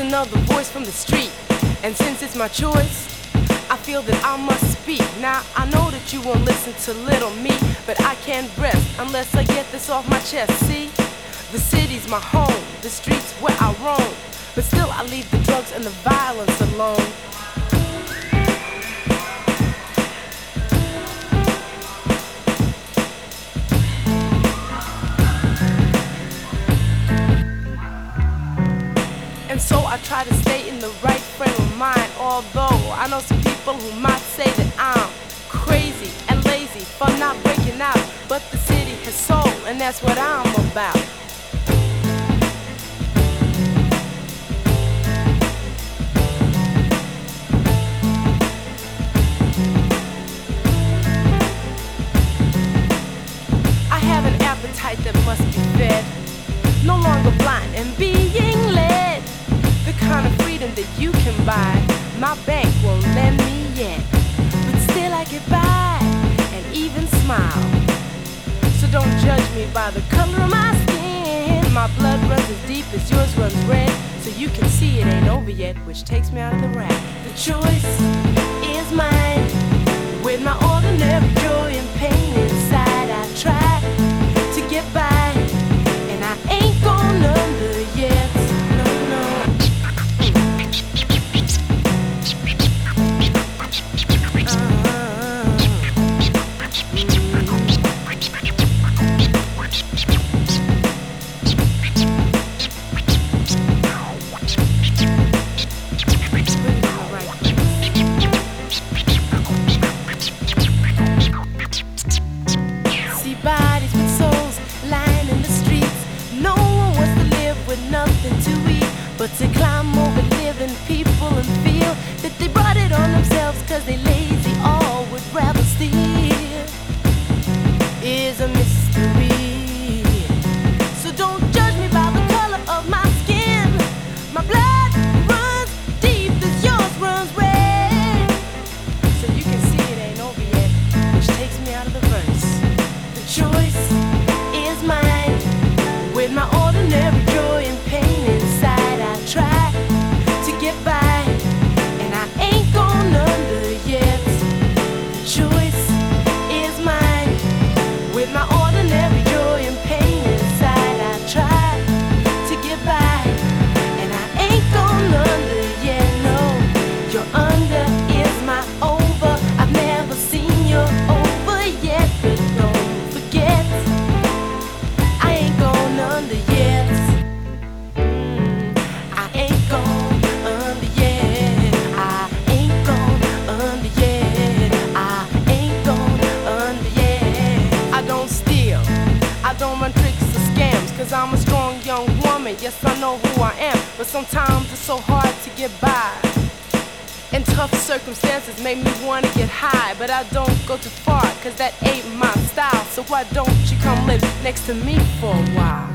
another voice from the street. And since it's my choice, I feel that I must speak. Now I know that you won't listen to little me, but I can't rest unless I get this off my chest. See, the city's my home, the streets where I roam, but still I leave the drugs and the violence alone. And so I try to stay in the right frame of mind, although I know some people who might say that I'm crazy and lazy for not breaking out. But the city has soul, and that's what I'm about. I have an appetite that must be fed, no longer blind and being led. The kind of freedom that you can buy, my bank won't lend me yet, but still I get by and even smile. So don't judge me by the color of my skin. My blood runs as deep as yours runs red, so you can see it ain't over yet, which takes me out of the rap. The choice is mine. With my ordinary joy and pain inside, I try to get by, and I ain't gone under yet. But to climb over living people and feel that they brought it on themselves cause they lazy, all would rather steal, is a mystery. So don't judge me by the color of my skin. My blood runs deep as yours runs red, so you can see it ain't over yet, which takes me out of the verse. The choice is mine. With my ordinary joy and pain inside, I try to get by, and I ain't gone under yet. The choice is mine. With my ordinary joy and pain inside, I try to get by, and I ain't gone under yet. No, your under is my over. I've never seen your over yet, but don't forget, I ain't gone under yet. Cause I'm a strong young woman, yes I know who I am, but sometimes it's so hard to get by, and tough circumstances make me wanna get high, but I don't go too far, cause that ain't my style. So why don't you come live next to me for a while?